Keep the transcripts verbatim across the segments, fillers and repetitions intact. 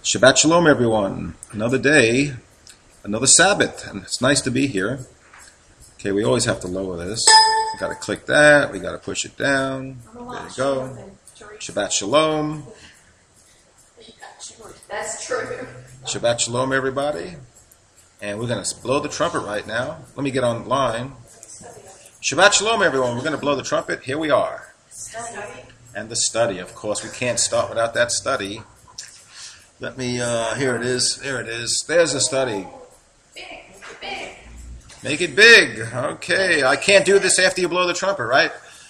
Shabbat Shalom, everyone. Another day, another Sabbath, and it's nice to be here. Okay, we always have to lower this. We got to click that. We got to push it down. There you go. Shabbat Shalom. That's true. Shabbat Shalom, everybody. And we're going to blow the trumpet right now. Let me get online. Shabbat Shalom, everyone. We're going to blow the trumpet. Here we are. And the study, of course. We can't start without that study. Let me, uh, here it is. There it is. There's the study. Big, big. Make it big. Okay. I can't do this after you blow the trumpet, right?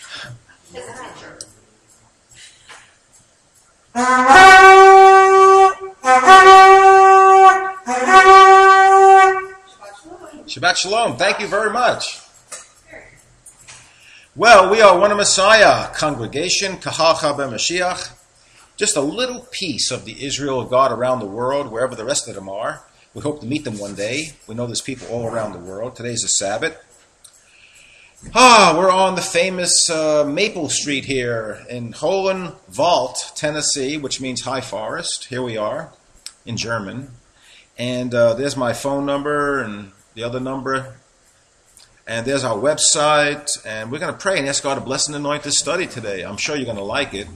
Shabbat Shalom. Thank you very much. Well, we are One of Messiah congregation, Kahal Chaber Mashiach. Just a little piece of the Israel of God around the world, wherever the rest of them are. We hope to meet them one day. We know there's people all around the world. Today's a Sabbath. Ah, we're on the famous uh, Maple Street here in Hohenwald, Tennessee, which means high forest. Here we are in German. And uh, there's my phone number and the other number. And there's our website. And we're going to pray and ask God to bless and anoint this study today. I'm sure you're going to like it.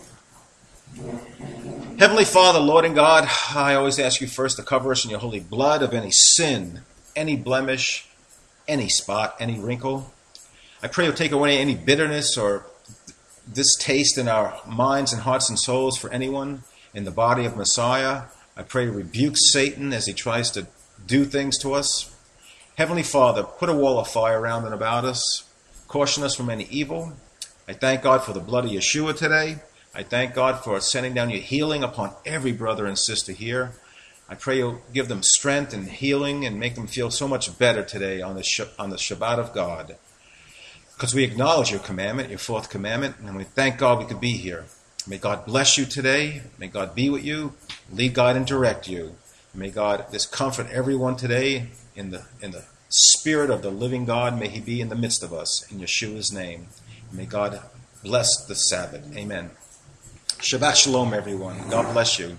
Heavenly Father, Lord and God, I always ask you first to cover us in your holy blood of any sin, any blemish, any spot, any wrinkle. I pray you'll take away any bitterness or distaste in our minds and hearts and souls for anyone in the body of Messiah. I pray you rebuke Satan as he tries to do things to us. Heavenly Father, put a wall of fire around and about us. Caution us from any evil. I thank God for the blood of Yeshua today. I thank God for sending down your healing upon every brother and sister here. I pray you'll give them strength and healing and make them feel so much better today on the on the Shabbat of God. Because we acknowledge your commandment, your fourth commandment, and we thank God we could be here. May God bless you today. May God be with you, lead, guide, and direct you. May God just comfort everyone today in the in the spirit of the living God. May he be in the midst of us in Yeshua's name. May God bless the Sabbath. Amen. Shabbat Shalom, everyone. God bless you.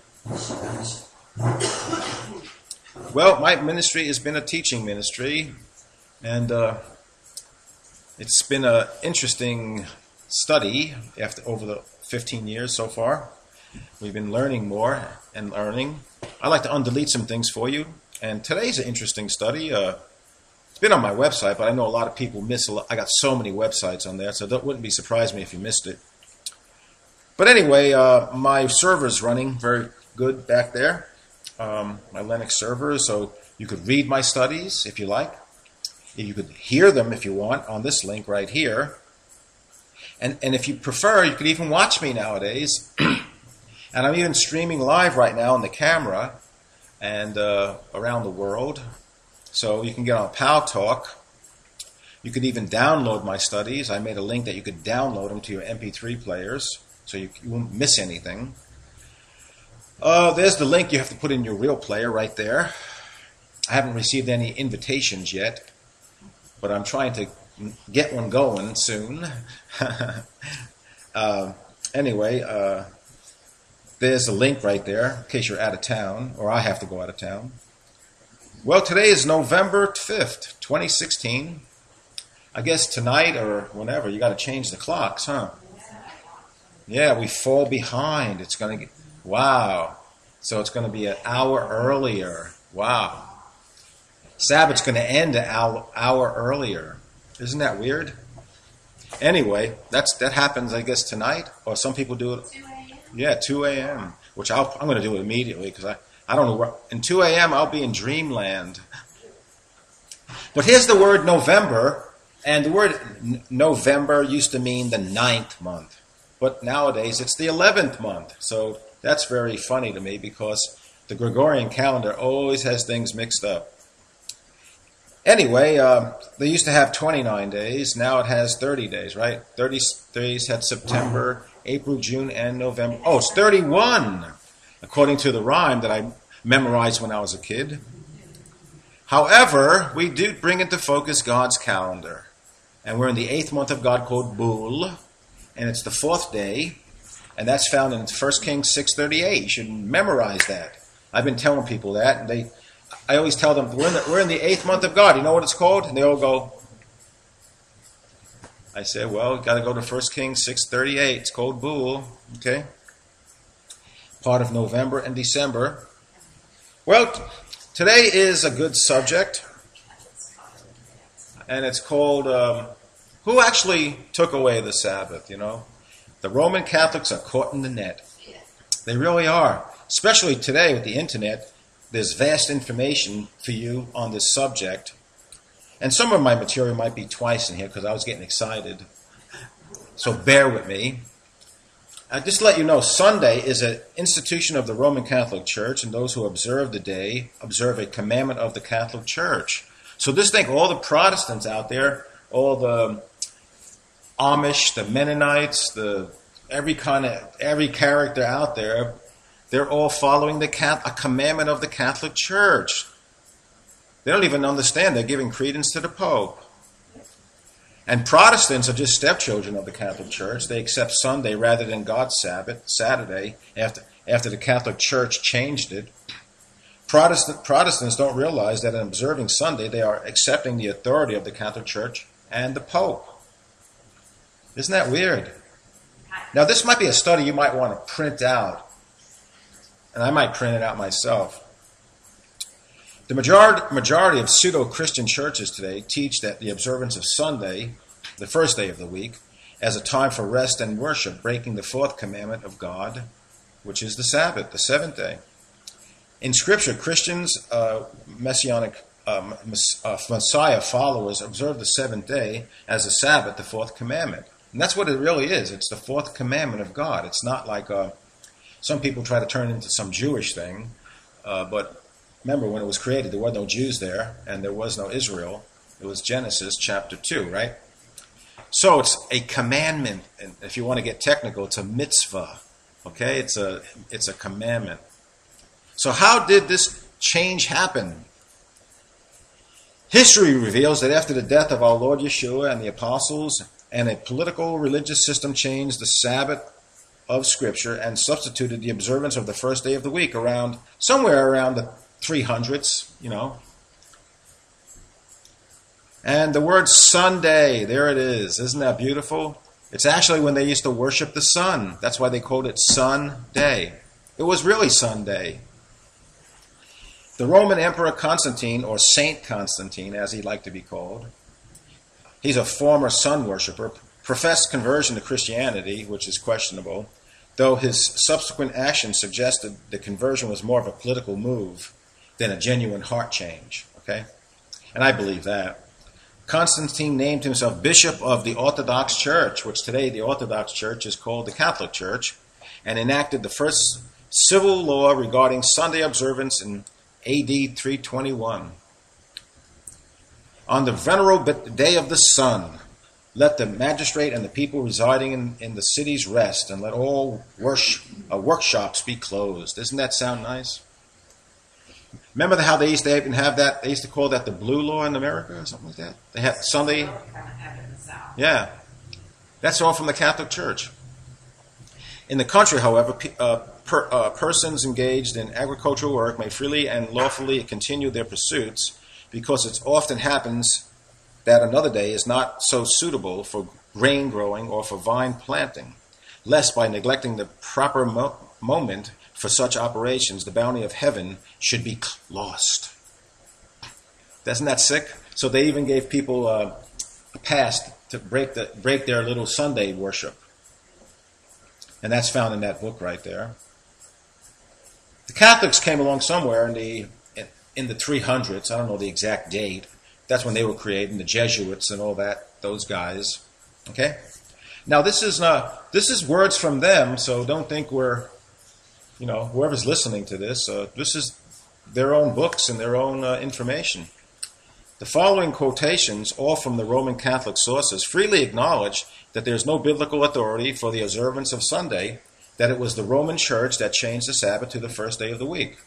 Well, my ministry has been a teaching ministry, and uh, it's been an interesting study after over the fifteen years so far. We've been learning more and learning. I like to undelete some things for you, and today's an interesting study. Uh, it's been on my website, but I know a lot of people miss a lot. I got so many websites on there, so that wouldn't be surprised me if you missed it. But anyway, uh, my server's running very good back there, um, my Linux server, so you could read my studies if you like. You could hear them if you want on this link right here. And, and if you prefer, you could even watch me nowadays. And I'm even streaming live right now on the camera and uh, around the world. So you can get on Pal Talk. You could even download my studies. I made a link that you could download them to your M P three players. So you, you won't miss anything. Uh, there's the link you have to put in your real player right there. I haven't received any invitations yet, but I'm trying to get one going soon. uh, anyway, uh, there's a link right there in case you're out of town, or I have to go out of town. Well, today is November fifth, twenty sixteen. I guess tonight or whenever, you got to change the clocks, huh? Yeah, we fall behind. It's going to get, wow. So it's going to be an hour earlier. Wow. Sabbath's going to end an hour, hour earlier. Isn't that weird? Anyway, that's that happens, I guess, tonight. Or some people do it. two a.m. Yeah, two a.m. Which I'll, I'm going to do it immediately because I, I don't know where. In two a.m. I'll be in dreamland. But here's the word November. And the word n- November used to mean the ninth month. But nowadays, it's the eleventh month. So that's very funny to me because the Gregorian calendar always has things mixed up. Anyway, um, they used to have twenty-nine days. Now it has thirty days, right? thirty days had September, April, June, and November. Oh, it's thirty-one, according to the rhyme that I memorized when I was a kid. However, we do bring into focus God's calendar. And we're in the eighth month of God called Bul. And it's the fourth day, and that's found in First Kings six thirty-eight. You should memorize that. I've been telling people that, and they, I always tell them, we're in the, we're in the eighth month of God. You know what it's called? And they all go, I say, well, got to go to First Kings six thirty-eight. It's called Bul, okay? Part of November and December. Well, today is a good subject, and it's called, um, who actually took away the Sabbath, you know? The Roman Catholics are caught in the net. They really are. Especially today with the internet, there's vast information for you on this subject. And some of my material might be twice in here because I was getting excited. So bear with me. Uh, just to let you know, Sunday is an institution of the Roman Catholic Church, and those who observe the day observe a commandment of the Catholic Church. So just think, all the Protestants out there, all the Amish, the Mennonites, the every kind of every character out there, they're all following the a commandment of the Catholic Church. They don't even understand. They're giving credence to the Pope. And Protestants are just stepchildren of the Catholic Church. They accept Sunday rather than God's Sabbath, Saturday, after, after the Catholic Church changed it. Protestant, Protestants don't realize that in observing Sunday, they are accepting the authority of the Catholic Church and the Pope. Isn't that weird? Now, this might be a study you might want to print out, and I might print it out myself. The majority, majority of pseudo-Christian churches today teach that the observance of Sunday, the first day of the week, as a time for rest and worship, breaking the fourth commandment of God, which is the Sabbath, the seventh day. In Scripture, Christians, uh, Messianic um, uh, Messiah followers, observe the seventh day as the Sabbath, the fourth commandment. And that's what it really is. It's the fourth commandment of God. It's not like uh, some people try to turn it into some Jewish thing, uh, but remember, when it was created, there were no Jews there, and there was no Israel. It was Genesis chapter two, right? So it's a commandment, and if you want to get technical, it's a mitzvah. Okay, it's a it's a commandment. So how did this change happen? History reveals that after the death of our Lord Yeshua and the apostles, and a political religious system changed the Sabbath of Scripture and substituted the observance of the first day of the week around somewhere around the three hundreds, you know. And the word Sunday, there it is. Isn't that beautiful? It's actually when they used to worship the sun. That's why they called it Sunday. It was really Sunday. The Roman Emperor Constantine, or Saint Constantine, as he liked to be called, he's a former sun worshiper, professed conversion to Christianity, which is questionable, though his subsequent actions suggested the conversion was more of a political move than a genuine heart change, okay? And I believe that. Constantine named himself Bishop of the Orthodox Church, which today the Orthodox Church is called the Catholic Church, and enacted the first civil law regarding Sunday observance in A D three twenty-one. On the venerable day of the sun, let the magistrate and the people residing in, in the cities rest, and let all worship, uh, workshops be closed. Doesn't that sound nice? Remember how they used to even have that? They used to call that the blue law in America or something like that? They had Sunday. Yeah. That's all from the Catholic Church. In the country, however, uh, per, uh, persons engaged in agricultural work may freely and lawfully continue their pursuits, because it often happens that another day is not so suitable for grain growing or for vine planting, lest by neglecting the proper mo- moment for such operations, the bounty of heaven should be lost. Isn't that sick? So they even gave people uh, a pass to break the break their little Sunday worship. And that's found in that book right there. The Catholics came along somewhere in the in the three hundreds. I don't know the exact date. That's when they were created, the Jesuits and all that, those guys. Okay? Now this is not this is words from them, so don't think we're, you know, whoever's listening to this, uh, this is their own books and their own uh, information. The following quotations, all from the Roman Catholic sources, freely acknowledge that there is no biblical authority for the observance of Sunday, that it was the Roman Church that changed the Sabbath to the first day of the week.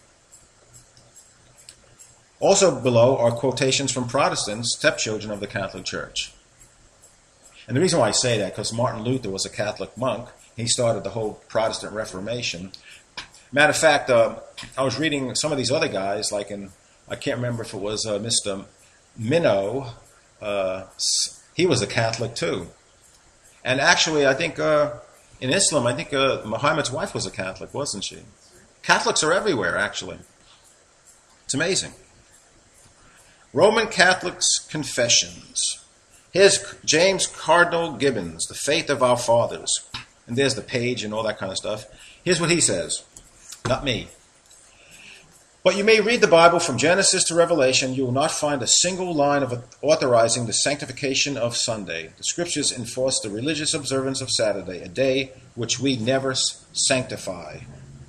Also below are quotations from Protestants, stepchildren of the Catholic Church. And the reason why I say that, because Martin Luther was a Catholic monk. He started the whole Protestant Reformation. Matter of fact, uh, I was reading some of these other guys, like in, I can't remember if it was uh, Mister Minnow. Uh, he was a Catholic too. And actually, I think uh, in Islam, I think uh, Muhammad's wife was a Catholic, wasn't she? Catholics are everywhere, actually. It's amazing. Roman Catholics' confessions. Here's James Cardinal Gibbons, The Faith of Our Fathers. And there's the page and all that kind of stuff. Here's what he says. Not me. But you may read the Bible from Genesis to Revelation. You will not find a single line of authorizing the sanctification of Sunday. The Scriptures enforce the religious observance of Saturday, a day which we never sanctify.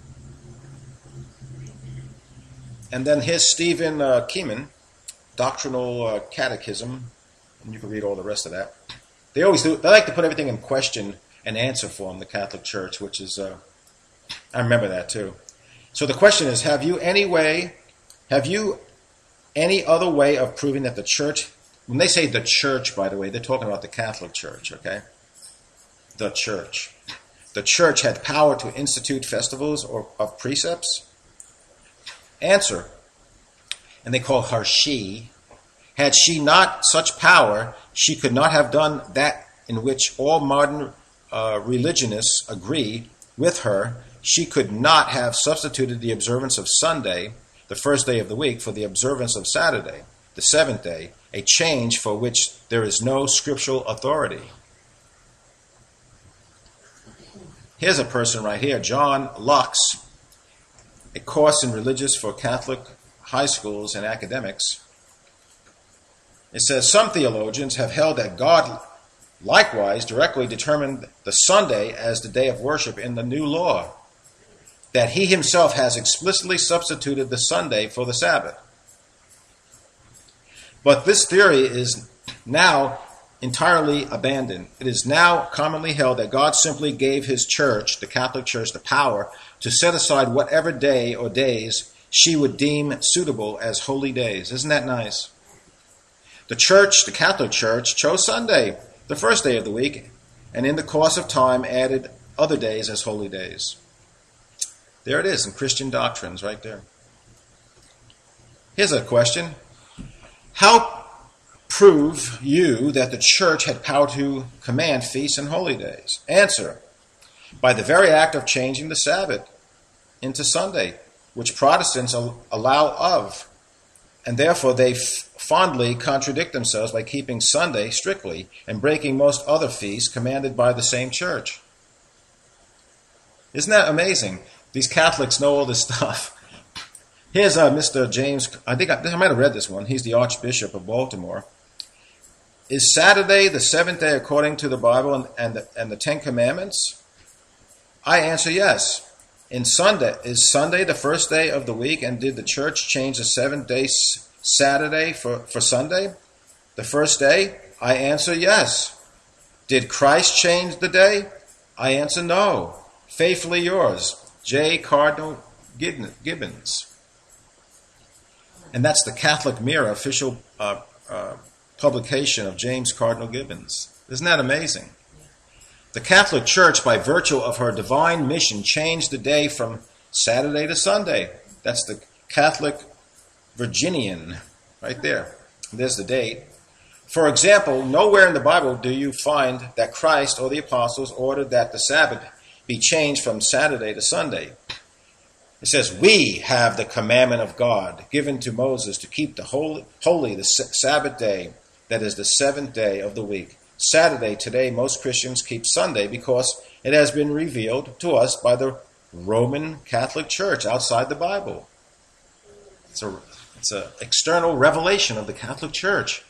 And then here's Stephen uh, Keeman, Doctrinal uh, Catechism, and you can read all the rest of that. They always do. They like to put everything in question and answer form, the Catholic Church, which is, uh, I remember that too. So the question is, have you any way, have you any other way of proving that the church, when they say the church, by the way, they're talking about the Catholic Church, okay? The church. The church had power to institute festivals or of precepts? Answer, and they call her she. Had she not such power, she could not have done that in which all modern uh, religionists agree with her. She could not have substituted the observance of Sunday, the first day of the week, for the observance of Saturday, the seventh day, a change for which there is no scriptural authority. Here's a person right here, John Lux, A Course in Religious for Catholic High Schools and Academics. It says, some theologians have held that God likewise directly determined the Sunday as the day of worship in the new law, that he himself has explicitly substituted the Sunday for the Sabbath. But this theory is now entirely abandoned. It is now commonly held that God simply gave his church, the Catholic Church, the power to set aside whatever day or days she would deem suitable as holy days. Isn't that nice? The church, the Catholic Church, chose Sunday, the first day of the week, and in the course of time added other days as holy days. There it is in Christian Doctrines right there. Here's a question. How prove you that the church had power to command feasts and holy days? Answer, by the very act of changing the Sabbath into Sunday, which Protestants allow of, and therefore they f- fondly contradict themselves by keeping Sunday strictly and breaking most other feasts commanded by the same church. Isn't that amazing? These Catholics know all this stuff. Here's uh, Mister James, I think I, I might have read this one. He's the Archbishop of Baltimore. Is Saturday the seventh day according to the Bible and, and, the, and the Ten Commandments? I answer yes. In Sunday, is Sunday the first day of the week, and did the church change the seventh day Saturday for, for Sunday? The first day? I answer yes. Did Christ change the day? I answer no. Faithfully yours, J. Cardinal Gibbons. And that's the Catholic Mirror official uh, uh, publication of James Cardinal Gibbons. Isn't that amazing? The Catholic Church, by virtue of her divine mission, changed the day from Saturday to Sunday. That's the Catholic Virginian right there. There's the date. For example, nowhere in the Bible do you find that Christ or the apostles ordered that the Sabbath be changed from Saturday to Sunday. It says, we have the commandment of God given to Moses to keep the holy, holy the Sabbath day, that is the seventh day of the week. Saturday, today, most Christians keep Sunday because it has been revealed to us by the Roman Catholic Church outside the Bible. It's a, it's an external revelation of the Catholic Church.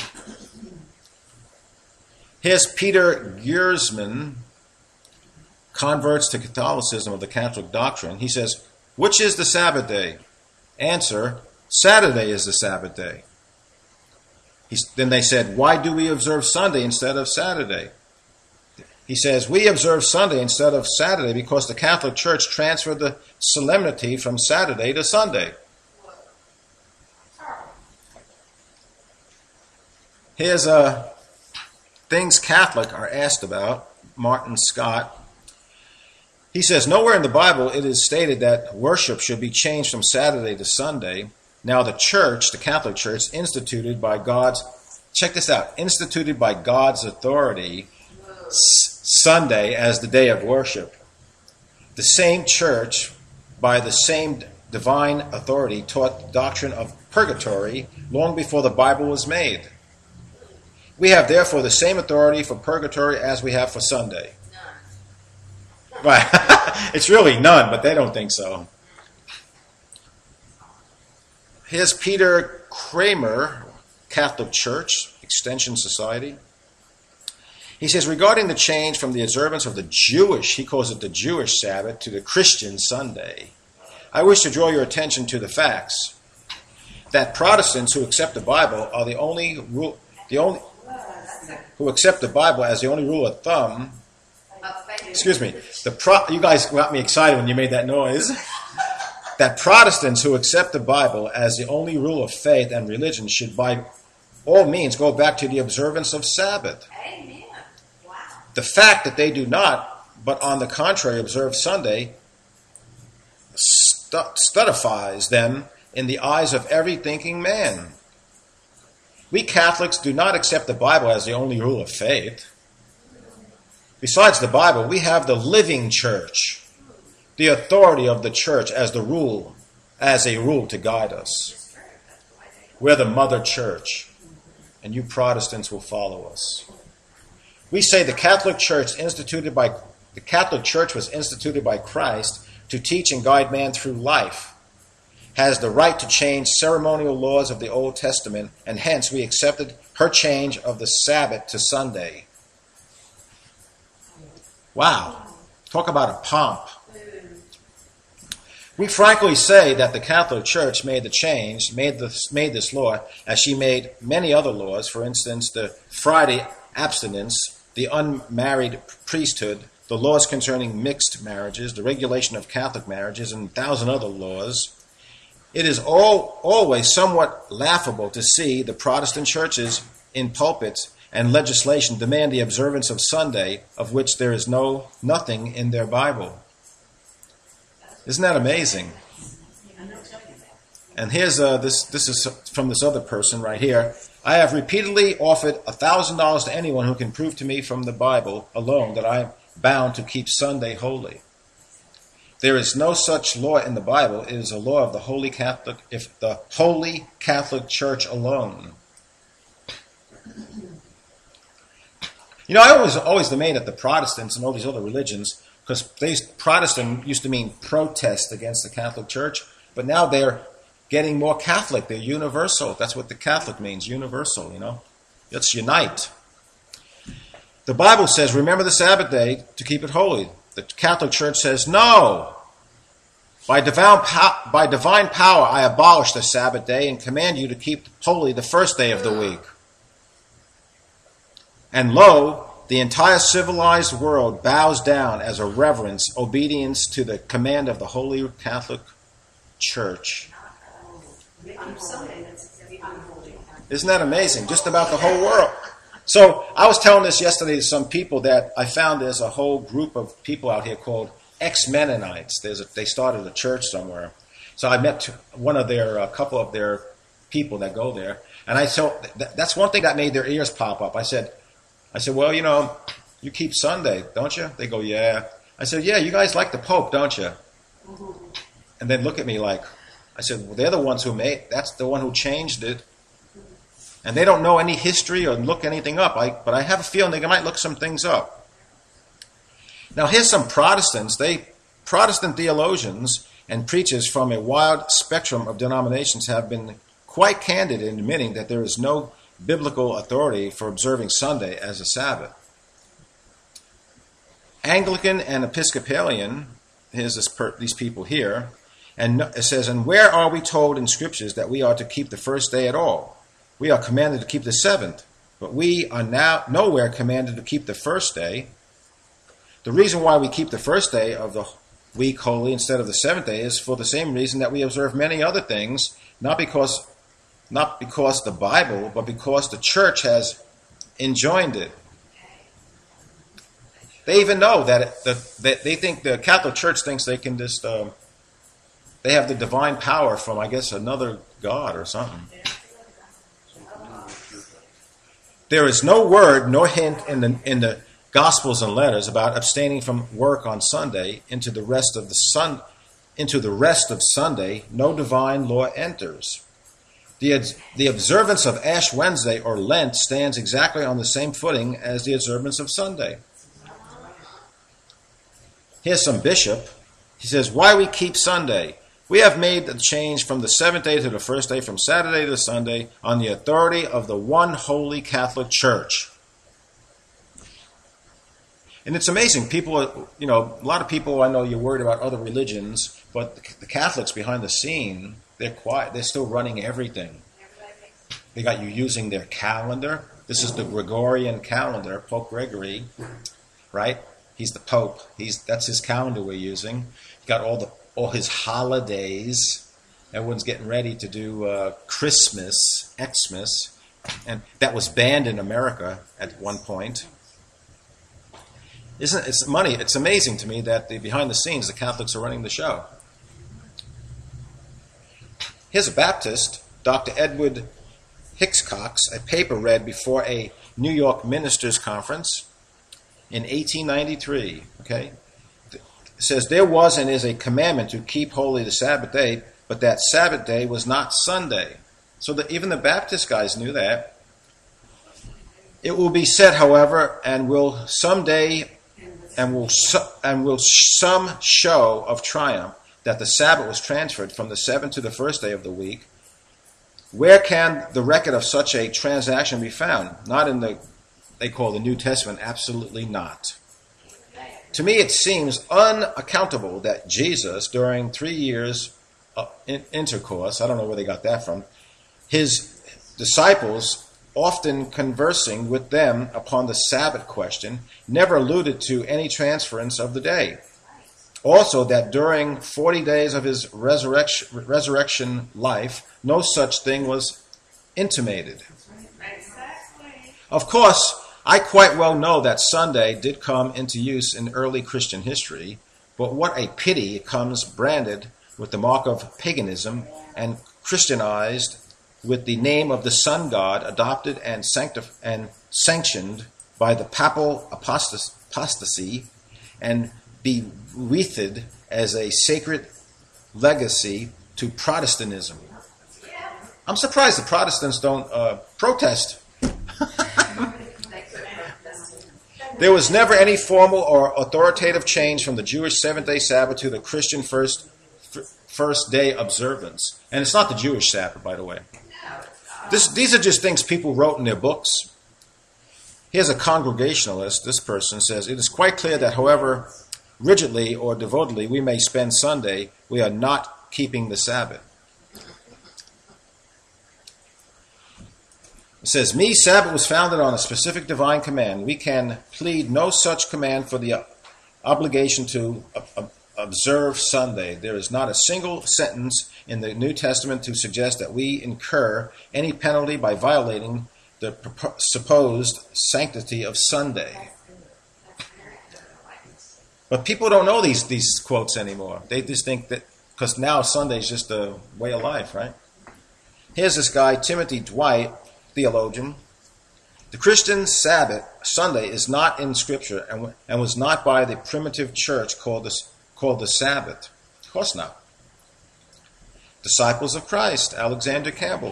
Here's Peter Giersman, Converts to Catholicism of the Catholic Doctrine. He says, which is the Sabbath day? Answer, Saturday is the Sabbath day. He's, then they said, why do we observe Sunday instead of Saturday? He says, we observe Sunday instead of Saturday because the Catholic Church transferred the solemnity from Saturday to Sunday. Here's uh, things Catholic are asked about. Martin Scott. He He says, nowhere in the Bible it is stated that worship should be changed from Saturday to Sunday. Now the church, the Catholic Church, instituted by God's, check this out, instituted by God's authority s- Sunday as the day of worship. The same church, by the same divine authority, taught the doctrine of purgatory long before the Bible was made. We have therefore the same authority for purgatory as we have for Sunday. None. Right. It's really none, but they don't think so. Here's Peter Kramer, Catholic Church, Extension Society. He says, regarding the change from the observance of the Jewish, he calls it the Jewish Sabbath, to the Christian Sunday, I wish to draw your attention to the facts that Protestants who accept the Bible are the only rule, the only who accept the Bible as the only rule of thumb. Excuse me. The pro, you guys got me excited when you made that noise. That Protestants who accept the Bible as the only rule of faith and religion should by all means go back to the observance of Sabbath. Amen. Wow. The fact that they do not, but on the contrary observe Sunday, stu- stultifies them in the eyes of every thinking man. We Catholics do not accept the Bible as the only rule of faith. Besides the Bible, we have the living church, the authority of the church as the rule, as a rule to guide us. We're the mother church, and you Protestants will follow us. We say the Catholic Church instituted by the Catholic Church was instituted by Christ to teach and guide man through life, has the right to change ceremonial laws of the Old Testament, and hence we accepted her change of the Sabbath to Sunday. Wow. Talk about a pomp. We frankly say that the Catholic Church made the change, made this, made this law, as she made many other laws, for instance, the Friday abstinence, the unmarried priesthood, the laws concerning mixed marriages, the regulation of Catholic marriages, and a thousand other laws. It is all always somewhat laughable to see the Protestant churches in pulpits and legislation demand the observance of Sunday, of which there is no nothing in their Bible. Isn't that amazing? And here's uh, this. This is from this other person right here. I have repeatedly offered a thousand dollars to anyone who can prove to me from the Bible alone that I am bound to keep Sunday holy. There is no such law in the Bible. It is a law of the Holy Catholic, if the Holy Catholic Church alone. You know, I always always demand that the Protestants and all these other religions, because Protestant used to mean protest against the Catholic Church, but now they're getting more Catholic. They're universal. That's what the Catholic means, universal, you know. Let's unite. The Bible says, remember the Sabbath day to keep it holy. The Catholic Church says, no. By divine, po- by divine power, I abolish the Sabbath day and command you to keep holy the first day of the week. And lo, the entire civilized world bows down as a reverence, obedience to the command of the Holy Catholic Church. Isn't that amazing? Just about the whole world. So I was telling this yesterday to some people that I found there's a whole group of people out here called ex-Mennonites. There's a, they started a church somewhere. So I met one of their, a couple of their people that go there. And I said, that's one thing that made their ears pop up. I said, I said, well, you know, you keep Sunday, don't you? They go, yeah. I said, yeah, you guys like the Pope, don't you? Mm-hmm. And then look at me like, I said, well, they're the ones who made, that's the one who changed it. And they don't know any history or look anything up. I, but I have a feeling they might look some things up. Now, here's some Protestants. They, Protestant theologians and preachers from a wide spectrum of denominations have been quite candid in admitting that there is no biblical authority for observing Sunday as a Sabbath. Anglican and Episcopalian, here's this per, these people here, and it says, and where are we told in scriptures that we are to keep the first day at all? We are commanded to keep the seventh, but we are now nowhere commanded to keep the first day. The reason why we keep the first day of the week holy instead of the seventh day is for the same reason that we observe many other things, not because not because the Bible, but because the church has enjoined it. They even know that, it, that, that they think the Catholic Church thinks they can just, um, they have the divine power from, I guess, another God or something. There is no word nor hint in the in the Gospels and letters about abstaining from work on Sunday. Into the rest of the sun, into the rest of Sunday, no divine law enters. The the observance of Ash Wednesday or Lent stands exactly on the same footing as the observance of Sunday. Here's some bishop. He says, "Why we keep Sunday? We have made the change from the seventh day to the first day, from Saturday to Sunday, on the authority of the one holy Catholic Church." And it's amazing. People, you know, a lot of people I know you're worried about other religions, but the Catholics behind the scene, they're quiet. They're still running everything. They got you using their calendar. This is the Gregorian calendar, Pope Gregory, right? He's the Pope. He's that's his calendar we're using. Got all the all his holidays. Everyone's getting ready to do uh, Christmas, Xmas, and that was banned in America at one point. Isn't it's money? It's amazing to me that the, behind the scenes the Catholics are running the show. Here's a Baptist, Doctor Edward Hickox, a paper read before a New York ministers' conference in eighteen ninety-three. Okay. It says, "There was and is a commandment to keep holy the Sabbath day, but that Sabbath day was not Sunday." So that even the Baptist guys knew that. "It will be said, however, and will someday, and will so, and will some show of triumph that the Sabbath was transferred from the seventh to the first day of the week. Where can the record of such a transaction be found? Not in the, they call the New Testament, absolutely not. To me, it seems unaccountable that Jesus, during three years of intercourse, I don't know where they got that from, his disciples, often conversing with them upon the Sabbath question, never alluded to any transference of the day. Also, that during forty days of his resurrection, resurrection life, no such thing was intimated. Of course, I quite well know that Sunday did come into use in early Christian history, but what a pity it comes branded with the mark of paganism and Christianized with the name of the sun god, adopted and, sanctif- and sanctioned by the papal apostas- apostasy, and beweathed as a sacred legacy to Protestantism. I'm surprised the Protestants don't uh, protest. There was never any formal or authoritative change from the Jewish seventh-day Sabbath to the Christian first first day observance. And it's not the Jewish Sabbath, by the way. This, these are just things people wrote in their books. Here's a Congregationalist. This person says, "It is quite clear that however rigidly or devotedly we may spend Sunday, we are not keeping the Sabbath." It says, "Me, Sabbath was founded on a specific divine command. We can plead no such command for the obligation to uh, observe Sunday. There is not a single sentence in the New Testament to suggest that we incur any penalty by violating the supposed sanctity of Sunday." But people don't know these, these quotes anymore. They just think that, because now Sunday is just a way of life, right? Here's this guy, Timothy Dwight, theologian. "The Christian Sabbath, Sunday, is not in Scripture and, and was not by the primitive church called the, called the Sabbath." Of course not. Disciples of Christ, Alexander Campbell.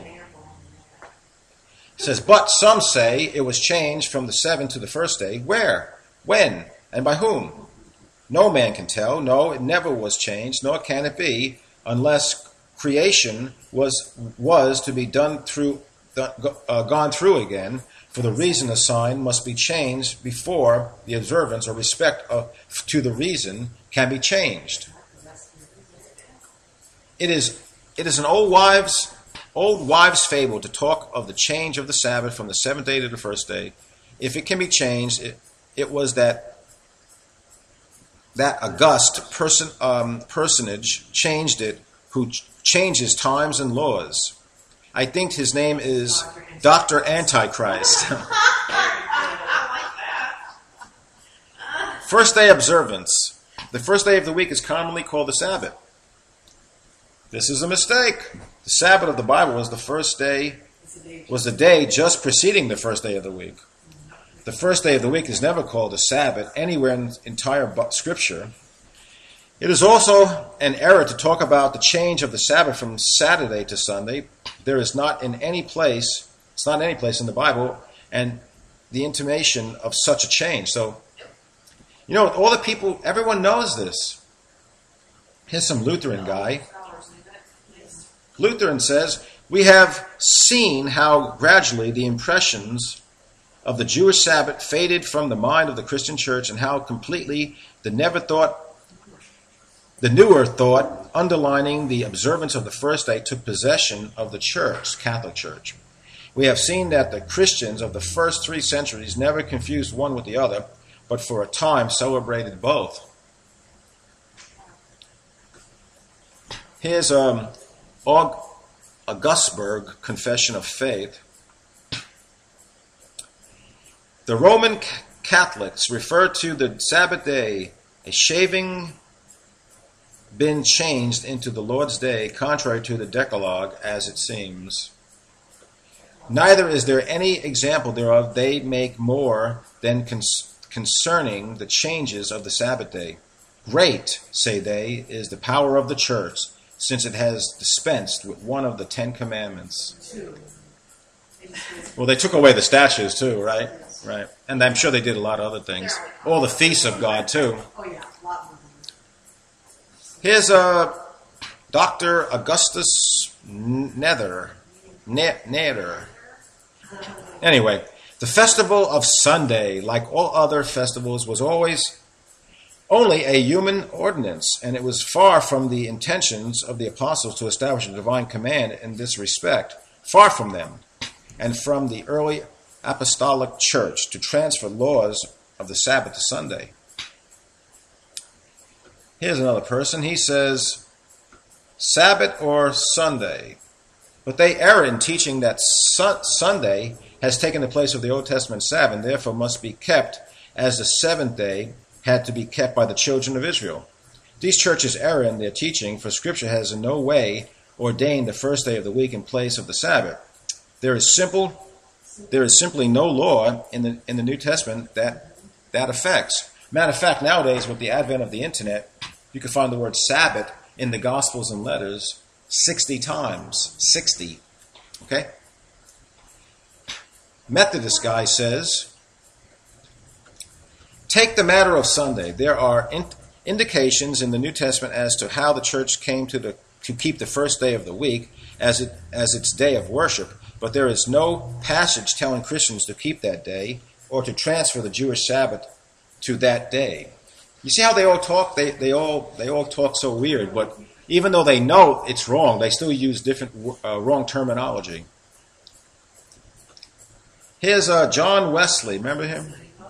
It says, "But some say it was changed from the seventh to the first day. Where? When? And by whom? No man can tell. No, it never was changed, nor can it be, unless creation was was to be done through uh, gone through again. For the reason assigned must be changed before the observance or respect of, to the reason can be changed. It is it is an old wives old wives' fable to talk of the change of the Sabbath from the seventh day to the first day. If it can be changed, it, it was that that august person um, personage changed it, who ch- changes times and laws. I think his name is Doctor Antichrist." First day observance. The first day of the week is commonly called the Sabbath. This is a mistake. The Sabbath of the Bible was the first day, was the day just preceding the first day of the week. The first day of the week is never called a Sabbath anywhere in entire Scripture. It is also an error to talk about the change of the Sabbath from Saturday to Sunday. There is not in any place, it's not in any place in the Bible, and the intimation of such a change. So, you know, all the people, everyone knows this. Here's some Lutheran guy. Lutheran says, we have seen how gradually the impressions of the Jewish Sabbath faded from the mind of the Christian church, and how completely the never thought, the newer thought underlining the observance of the first day took possession of the church, Catholic Church. We have seen that the Christians of the first three centuries never confused one with the other, but for a time celebrated both. Here's um, Aug- Augustburg Confession of Faith. The Roman Catholics refer to the Sabbath day, a shaving been changed into the Lord's day, contrary to the Decalogue, as it seems. Neither is there any example thereof they make more than cons- concerning the changes of the Sabbath day. Great, say they, is the power of the church, since it has dispensed with one of the Ten Commandments. Well, they took away the statues too, right? Right. And I'm sure they did a lot of other things. All the feasts of God too. Here's uh, Doctor Augustus Nether. Nether. Anyway, the festival of Sunday, like all other festivals, was always only a human ordinance, and it was far from the intentions of the apostles to establish a divine command in this respect, far from them, and from the early apostolic church to transfer laws of the Sabbath to Sunday. Here's another person. He says, Sabbath or Sunday. But they err in teaching that su- Sunday has taken the place of the Old Testament Sabbath, and therefore must be kept as the seventh day had to be kept by the children of Israel. These churches err in their teaching, for Scripture has in no way ordained the first day of the week in place of the Sabbath. There is simple, there is simply no law in the in the New Testament that that affects. Matter of fact, nowadays with the advent of the internet, you can find the word Sabbath in the Gospels and letters sixty times. sixty. Okay? Methodist guy says, take the matter of Sunday. There are in, indications in the New Testament as to how the church came to the to keep the first day of the week as it as its day of worship, but there is no passage telling Christians to keep that day or to transfer the Jewish Sabbath to that day. You see how they all talk? They they all they all talk so weird, but even though they know it's wrong, they still use different uh, wrong terminology. Here's uh, John Wesley. Remember him?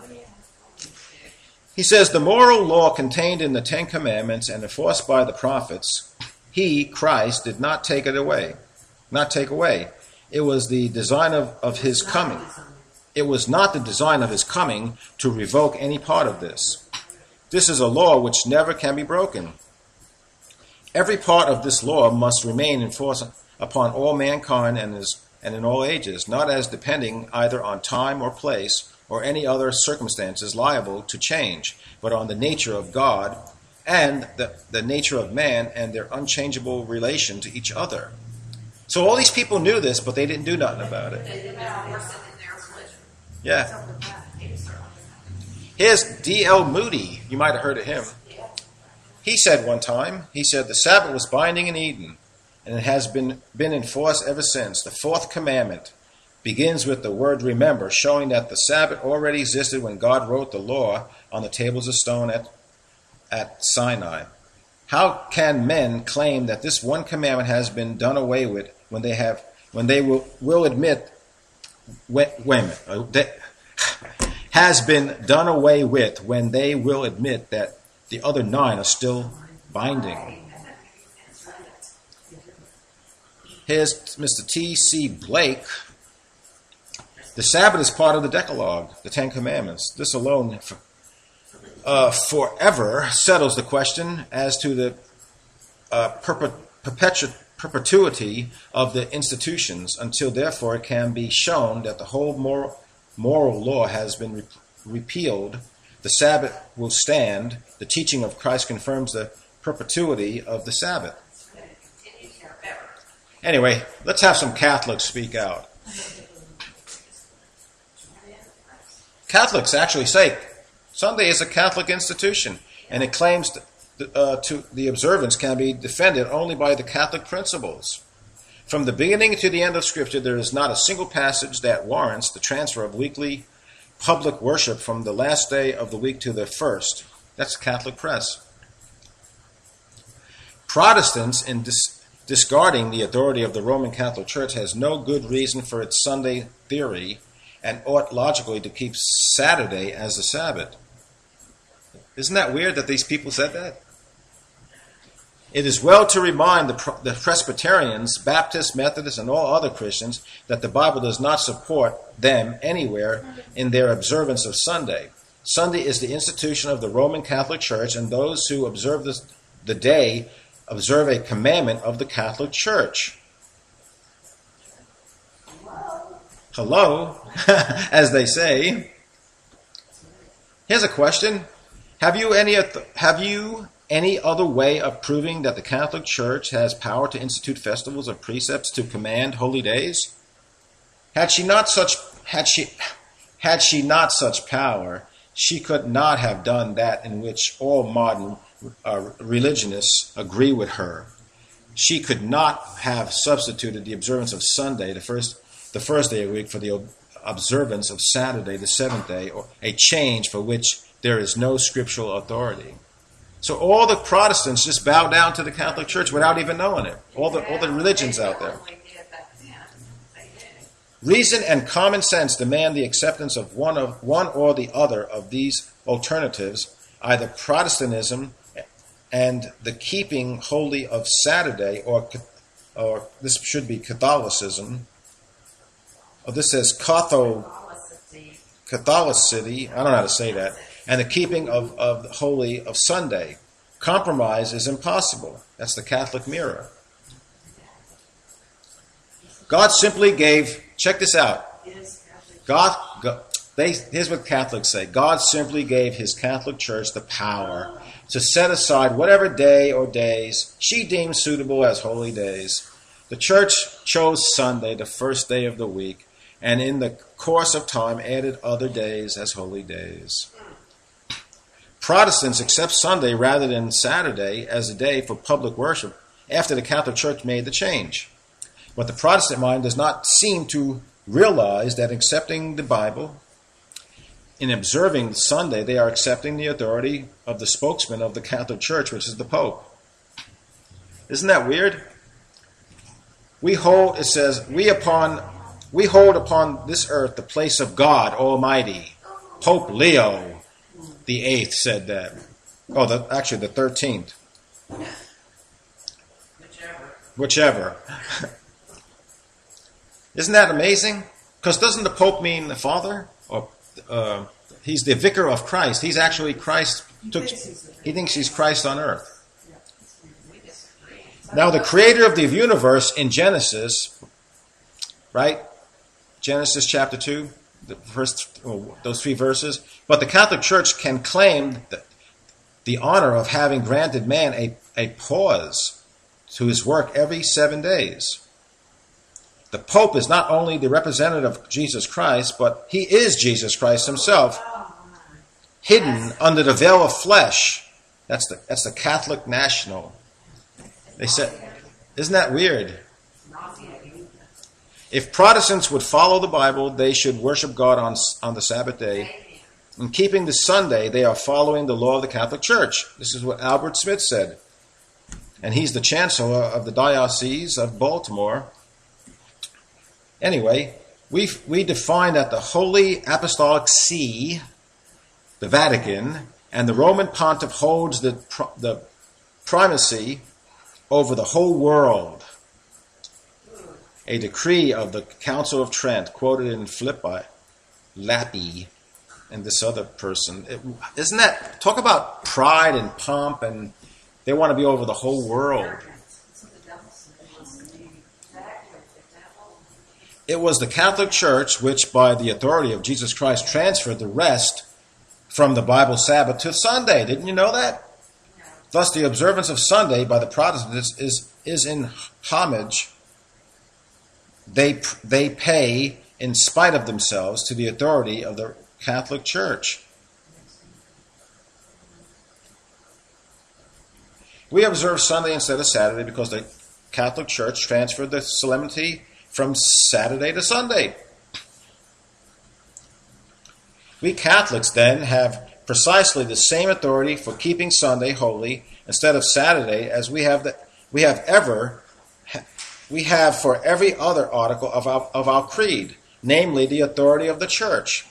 He says, the moral law contained in the Ten Commandments and enforced by the prophets, he, Christ, did not take it away. Not take away. It was the design of, of his coming. It was not the design of his coming to revoke any part of this. This is a law which never can be broken. Every part of this law must remain in force upon all mankind and, is, and in all ages, not as depending either on time or place or any other circumstances liable to change, but on the nature of God and the, the nature of man and their unchangeable relation to each other. So all these people knew this, but they didn't do nothing about it. Yeah. Here's D L Moody. You might have heard of him. He said one time, he said, the Sabbath was binding in Eden, and it has been, been in force ever since. The fourth commandment begins with the word remember, showing that the Sabbath already existed when God wrote the law on the tables of stone at, at Sinai. How can men claim that this one commandment has been done away with when they have when they will, will admit wait, wait a minute, uh, they, has been done away with when they will admit that the other nine are still binding? Here's Mister T C Blake. The Sabbath is part of the Decalogue, the Ten Commandments. This alone uh, forever settles the question as to the uh, perpet- perpetu- perpetuity of the institutions, until therefore it can be shown that the whole moral, moral law has been re- repealed. The Sabbath will stand. The teaching of Christ confirms the perpetuity of the Sabbath. Anyway, let's have some Catholics speak out. Catholics actually say Sunday is a Catholic institution, and it claims that, uh, to the observance can be defended only by the Catholic principles. From the beginning to the end of Scripture, there is not a single passage that warrants the transfer of weekly public worship from the last day of the week to the first. That's Catholic press. Protestants, in dis- discarding the authority of the Roman Catholic Church, has no good reason for its Sunday theory and ought logically to keep Saturday as the Sabbath. Isn't that weird that these people said that? It is well to remind the, the Presbyterians, Baptists, Methodists, and all other Christians that the Bible does not support them anywhere in their observance of Sunday. Sunday is the institution of the Roman Catholic Church, and those who observe this, the day observe a commandment of the Catholic Church. Hello, as they say. Here's a question. Have you any have you any other way of proving that the Catholic Church has power to institute festivals or precepts to command holy days? Had she not such had she had she not such power, she could not have done that in which all modern uh, religionists agree with her. She could not have substituted the observance of Sunday, the first the first day of the week, for the observance of Saturday, the seventh day, or a change for which there is no scriptural authority. So all the Protestants just bow down to the Catholic Church without even knowing it. All the all the religions out there. Reason and common sense demand the acceptance of one of one or the other of these alternatives, either Protestantism and the keeping holy of Saturday, or or this should be Catholicism. Oh, this says Catho, Catholicity. I don't know how to say that. And the keeping of, of the holy of Sunday. Compromise is impossible. That's the Catholic mirror. God simply gave, check this out. God, God they, here's what Catholics say. God simply gave his Catholic Church the power to set aside whatever day or days she deemed suitable as holy days. The Church chose Sunday, the first day of the week, and in the course of time added other days as holy days. Protestants accept Sunday rather than Saturday as a day for public worship after the Catholic Church made the change. But the Protestant mind does not seem to realize that accepting the Bible, in observing Sunday, they are accepting the authority of the spokesman of the Catholic Church, which is the Pope. Isn't that weird? We hold, it says, we upon we hold upon this earth the place of God Almighty. Pope Leo the Eighth said that. Oh, the, actually the thirteenth. Whichever. Whichever. Isn't that amazing? Because doesn't the Pope mean the Father? Or uh, he's the vicar of Christ. He's actually Christ. Took, he thinks he's Christ on earth. Now, the creator of the universe in Genesis, right? Genesis chapter two, the first, oh, those three verses. But the Catholic Church can claim the, the honor of having granted man a, a pause to his work every seven days. The Pope is not only the representative of Jesus Christ, but he is Jesus Christ himself, hidden under the veil of flesh. That's the that's the Catholic national. They said, isn't that weird? If Protestants would follow the Bible, they should worship God on, on the Sabbath day. In keeping the Sunday, they are following the law of the Catholic Church. This is what Albert Smith said. And he's the chancellor of the Diocese of Baltimore. Anyway, we we define that the Holy Apostolic See, the Vatican, and the Roman Pontiff holds the the primacy over the whole world. A decree of the Council of Trent, quoted in Philippi, Lappi, and this other person. It, isn't that, talk about pride and pomp, and they want to be over the whole world. It was the Catholic Church which, by the authority of Jesus Christ, transferred the rest from the Bible Sabbath to Sunday. Didn't you know that? Thus, the observance of Sunday by the Protestants is, is in homage. They, they pay, in spite of themselves, to the authority of the Catholic Church. We observe Sunday instead of Saturday because the Catholic Church transferred the solemnity from Saturday to Sunday. We Catholics, then, have precisely the same authority for keeping Sunday holy instead of Saturday as we have the, we have ever we have for every other article of our, of our creed, namely the authority of the Church.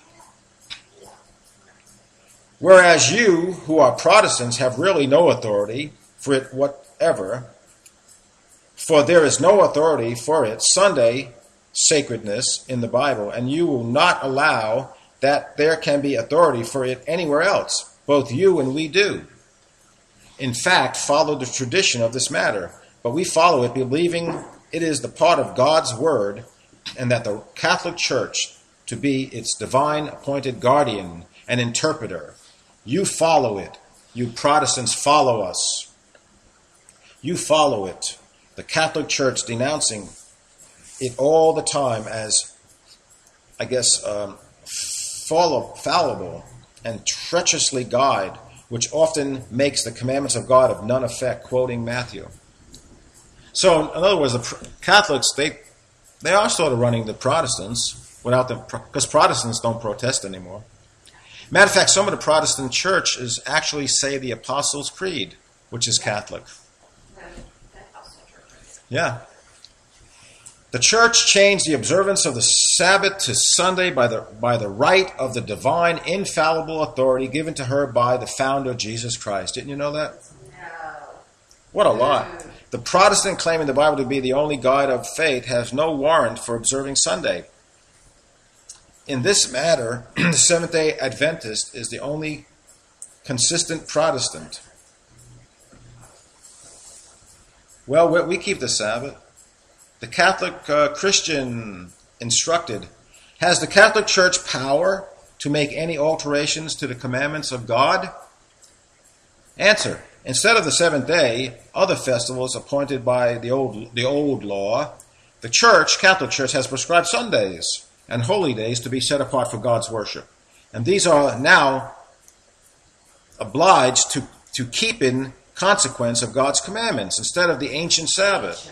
Whereas you, who are Protestants, have really no authority for it whatever, for there is no authority for its Sunday sacredness in the Bible, and you will not allow that there can be authority for it anywhere else. Both you and we do. In fact, follow the tradition of this matter, but we follow it believing it is the part of God's word, and that the Catholic Church to be its divine appointed guardian and interpreter. You follow it. You Protestants follow us. You follow it. The Catholic Church denouncing it all the time as, I guess, um, fallible and treacherously guide, which often makes the commandments of God of none effect, quoting Matthew. So, in other words, the Catholics, they they are sort of running the Protestants without them, because Protestants don't protest anymore. Matter of fact, some of the Protestant churches actually say the Apostles' Creed, which is Catholic. Yeah. The church changed the observance of the Sabbath to Sunday by the by the right of the divine, infallible authority given to her by the founder, Jesus Christ. Didn't you know that? No. What a lie. The Protestant claiming the Bible to be the only guide of faith has no warrant for observing Sunday. In this matter, the Seventh-day Adventist is the only consistent Protestant. Well, we keep the Sabbath. The Catholic uh, Christian instructed, has the Catholic Church power to make any alterations to the commandments of God? Answer. Instead of the seventh day, other festivals appointed by the old, the old law, the Church, Catholic Church, has prescribed Sundays and holy days to be set apart for God's worship. And these are now obliged to, to keep in consequence of God's commandments instead of the ancient Sabbath.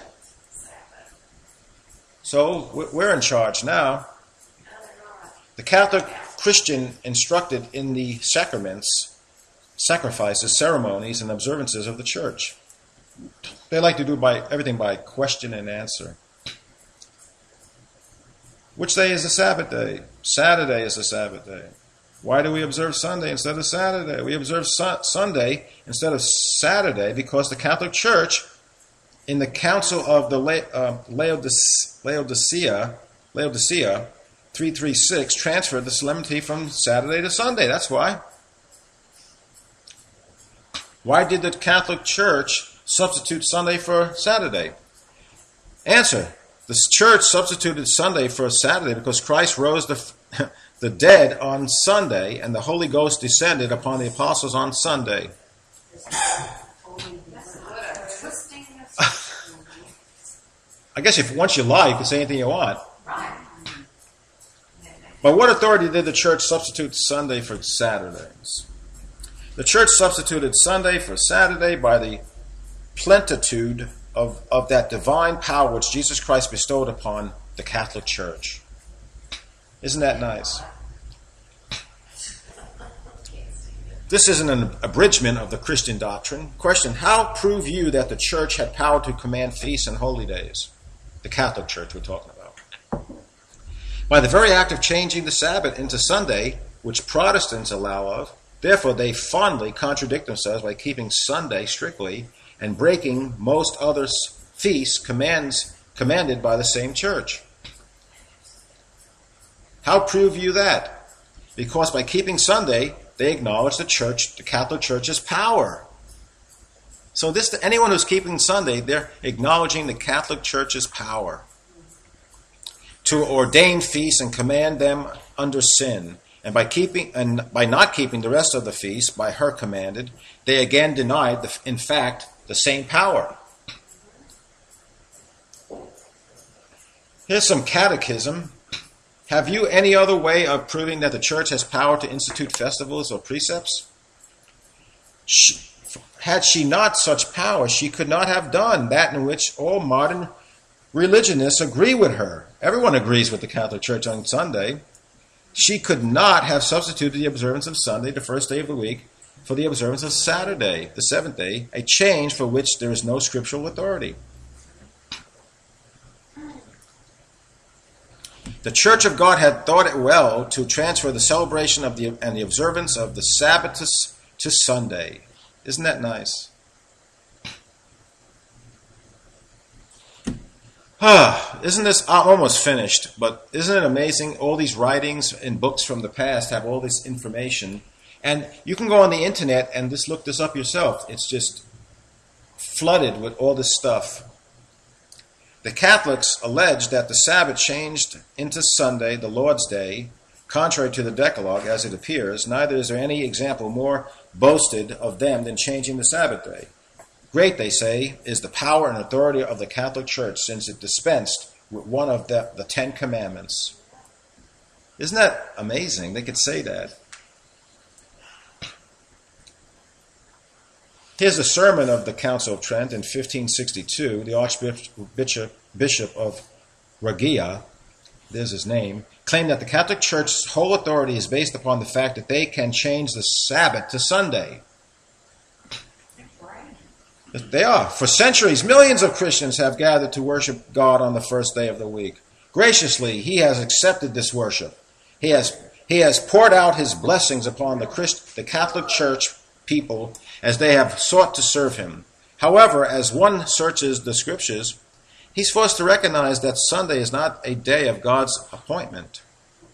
So we're in charge now. The Catholic Christian instructed in the sacraments, sacrifices, ceremonies, and observances of the church. They like to do by everything by question and answer. Which day is the Sabbath day? Saturday is the Sabbath day. Why do we observe Sunday instead of Saturday? We observe su- Sunday instead of Saturday because the Catholic Church, in the Council of the La- uh, Laodice- Laodicea, Laodicea three thirty-six, transferred the solemnity from Saturday to Sunday. That's why. Why did the Catholic Church substitute Sunday for Saturday? Answer. The Church substituted Sunday for Saturday because Christ rose the, the dead on Sunday and the Holy Ghost descended upon the apostles on Sunday. I guess if once you lie, you can say anything you want. By what authority did the Church substitute Sunday for Saturdays? The Church substituted Sunday for Saturday by the plenitude of, of that divine power which Jesus Christ bestowed upon the Catholic Church. Isn't that nice? This is an abridgment of the Christian doctrine. Question, how prove you that the Church had power to command feasts and holy days? The Catholic Church we're talking about. By the very act of changing the Sabbath into Sunday, which Protestants allow of. Therefore, they fondly contradict themselves by keeping Sunday strictly and breaking most other feasts commands commanded by the same church. How prove you that? because by keeping Sunday, they acknowledge the church, the Catholic Church's power. So this, anyone who's keeping Sunday, they're acknowledging the Catholic Church's power to ordain feasts and command them under sin. And by keeping and by not keeping the rest of the feasts by her commanded, they again denied, the, in fact, the same power. Here's some catechism. Have you any other way of proving that the church has power to institute festivals or precepts? She, had she not such power, she could not have done that in which all modern religionists agree with her. Everyone agrees with the Catholic Church on Sunday. She could not have substituted the observance of Sunday, the first day of the week, for the observance of Saturday, the seventh day, a change for which there is no scriptural authority. The Church of God had thought it well to transfer the celebration of the and the observance of the Sabbath to, to Sunday. Isn't that nice? Ah, isn't this, I'm almost finished, but isn't it amazing? All these writings and books from the past have all this information. And you can go on the internet and just look this up yourself. It's just flooded with all this stuff. The Catholics allege that the Sabbath changed into Sunday, the Lord's Day, contrary to the Decalogue, as it appears. Neither is there any example more boasted of them than changing the Sabbath day. Great, they say, is the power and authority of the Catholic Church, since it dispensed with one of the, the Ten Commandments. Isn't that amazing? They could say that. Here's a sermon of the Council of Trent in fifteen sixty-two. The Archbishop Bishop of Regia, there's his name, claimed that the Catholic Church's whole authority is based upon the fact that they can change the Sabbath to Sunday. They are. For centuries, millions of Christians have gathered to worship God on the first day of the week. Graciously, he has accepted this worship. He has, he has poured out his blessings upon the, Christ, the Catholic Church people as they have sought to serve him. However, as one searches the scriptures, he's forced to recognize that Sunday is not a day of God's appointment.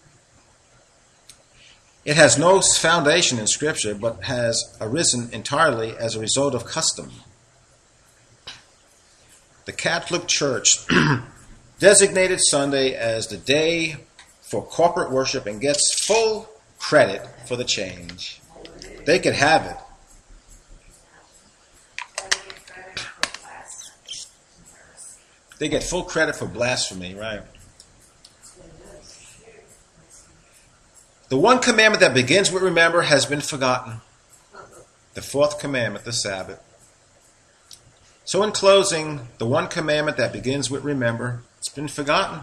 It has no foundation in Scripture, but has arisen entirely as a result of custom. The Catholic Church designated Sunday as the day for corporate worship and gets full credit for the change. They could have it. They get full credit for blasphemy, right? The one commandment that begins with remember has been forgotten. The fourth commandment, the Sabbath. So in closing, the one commandment that begins with remember, it's been forgotten.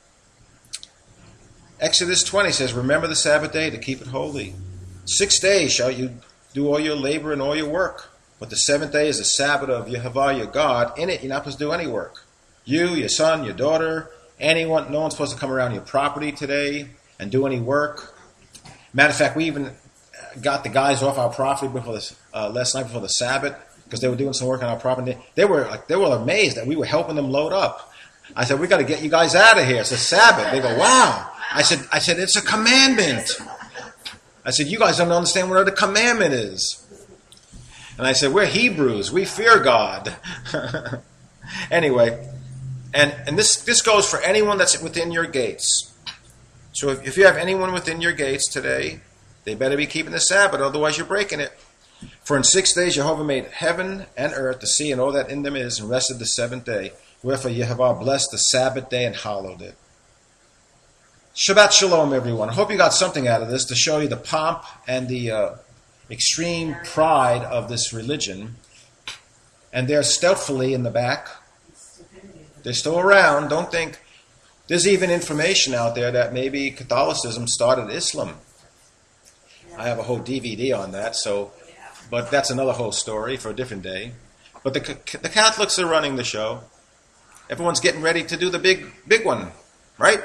Exodus twenty says, remember the Sabbath day to keep it holy. Six days shall you do all your labor and all your work. But the seventh day is the Sabbath of Yehovah your God. In it, you're not supposed to do any work. You, your son, your daughter, anyone, no one's supposed to come around your property today and do any work. Matter of fact, we even got the guys off our property before the, uh, last night before the Sabbath because they were doing some work on our property. They were like they were amazed that we were helping them load up. I said, we got to get you guys out of here. It's a Sabbath. They go, wow. I said, I said, it's a commandment. I said, you guys don't understand what the commandment is. And I said, we're Hebrews. We fear God. Anyway, and, and this, this goes for anyone that's within your gates. So if, if you have anyone within your gates today, they better be keeping the Sabbath, otherwise you're breaking it. For in six days Jehovah made heaven and earth, the sea, and all that in them is, and rested the seventh day. Wherefore Yehovah blessed the Sabbath day and hallowed it. Shabbat Shalom, everyone. I hope you got something out of this to show you the pomp and the uh, extreme pride of this religion. And they're stealthily in the back. They're still around. Don't think. There's even information out there that maybe Catholicism started Islam. I have a whole D V D on that, so, but that's another whole story for a different day. But the the Catholics are running the show. Everyone's getting ready to do the big big one, right?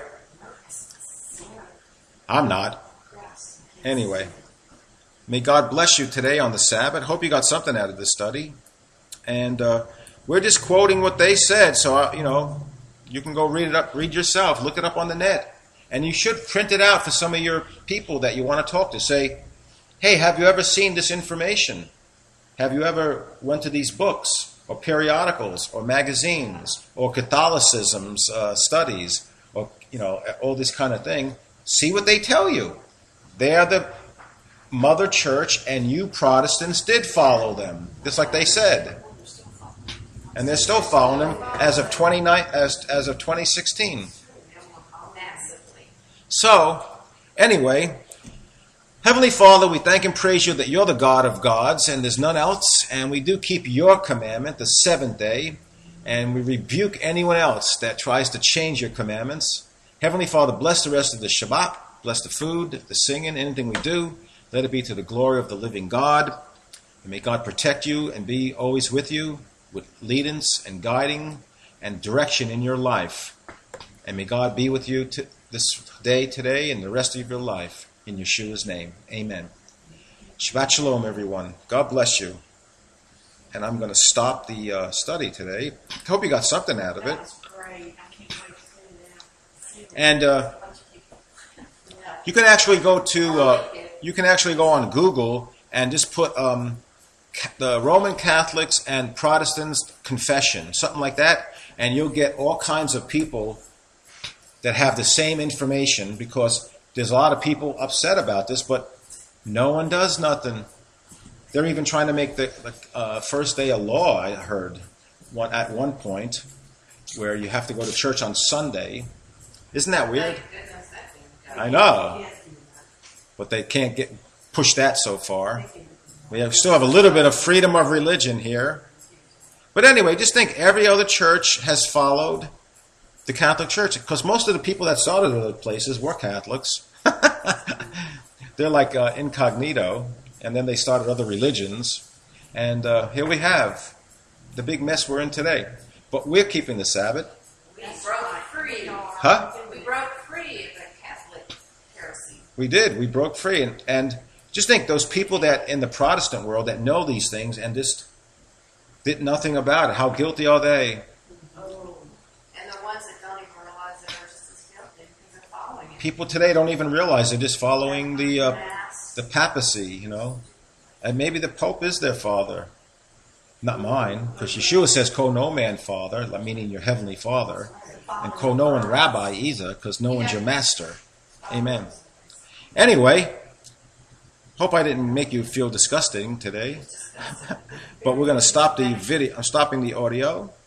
I'm not. Anyway, may God bless you today on the Sabbath. Hope you got something out of this study. And uh, we're just quoting what they said, so uh, you know, you can go read it up, read yourself, look it up on the net. And you should print it out for some of your people that you want to talk to. Say, hey, have you ever seen this information? Have you ever went to these books or periodicals or magazines or Catholicism's uh, studies or, you know, all this kind of thing? See what they tell you. They are the mother church, and you Protestants did follow them, just like they said. And they're still following them as of twenty-nine, as, as of twenty sixteen. So, anyway, Heavenly Father, we thank and praise you that you're the God of gods and there's none else, and we do keep your commandment, the seventh day, and we rebuke anyone else that tries to change your commandments. Heavenly Father, bless the rest of the Shabbat, bless the food, the singing, anything we do. Let it be to the glory of the living God. And may God protect you and be always with you, with leadance and guiding and direction in your life. And may God be with you to this day today and the rest of your life. In Yeshua's name, amen. Shabbat shalom, everyone. God bless you. And I'm going to stop the uh, study today. I hope you got something out of it. That was great. I can't wait to send it out. And uh, you can actually go to uh, you can actually go on Google and just put um, the Roman Catholics and Protestants confession, something like that, and you'll get all kinds of people that have the same information, because there's a lot of people upset about this, but no one does nothing. They're even trying to make the, the uh, first day a law, I heard, one, at one point, where you have to go to church on Sunday. Isn't that weird? I know. But they can't get push that so far. We have, still have a little bit of freedom of religion here. But anyway, just think every other church has followed the Catholic Church, because most of the people that started other places were Catholics. They're like uh, incognito, and then they started other religions. And uh, here we have the big mess we're in today. But we're keeping the Sabbath. We broke free. Huh? We broke free of the Catholic heresy. We did. We broke free. And, and just think, those people that in the Protestant world that know these things and just did nothing about it, how guilty are they? And the ones that don't even realize that are just as guilty because they're following it. People today don't even realize they're just following the uh, Mass. the papacy, you know. And maybe the Pope is their father. Not mine, because Yeshua says, "Ko no man father," meaning your heavenly Father. And "Ko no one rabbi" either, because no one's your master. Amen. Anyway, hope I didn't make you feel disgusting today. But we're going to stop the video. I'm stopping the audio.